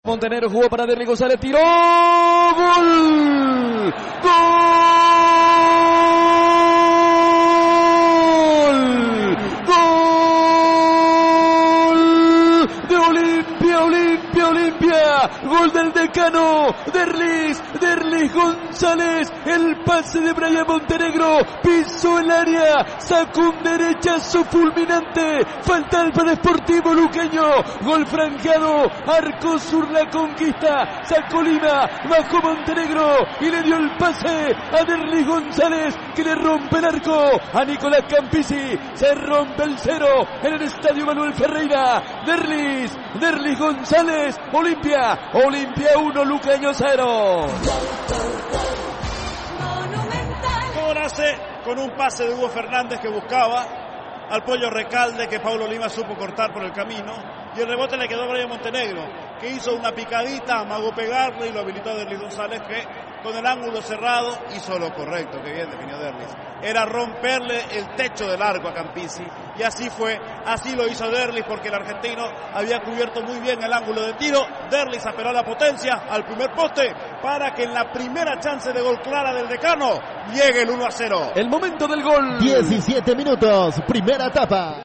Montenegro jugó para Derlis González, tiró, gol, gol de Olimpia, gol del decano, Derlis González, el pase de Brian Montenegro, pisó el área, sacó un derechazo fulminante, falta al para Sportivo Luqueño, gol franqueado, arco sur la conquista, sacó Lima, bajó Montenegro y le dio el pase a Derlis González, que le rompe el arco a Nicolás Campisi, se rompe el cero en el estadio Manuel Ferreira, Derlis González, Olimpia 1, Luqueño 0. Gol hace con un pase de Hugo Fernández que buscaba al Pollo Recalde, que Paulo Lima supo cortar por el camino, y el rebote le quedó a Brian Montenegro, que hizo una picadita, amagó pegarle y lo habilitó a Derlis González, que con el ángulo cerrado hizo lo correcto. Que bien definió Derlis, era romperle el techo del arco a Campisi, y así fue, así lo hizo Derlis, porque el argentino había cubierto muy bien el ángulo de tiro. Derlis apeló a la potencia, al primer poste, para que en la primera chance de gol clara del decano llegue el 1-0. El momento del gol. 17 minutos, primera etapa.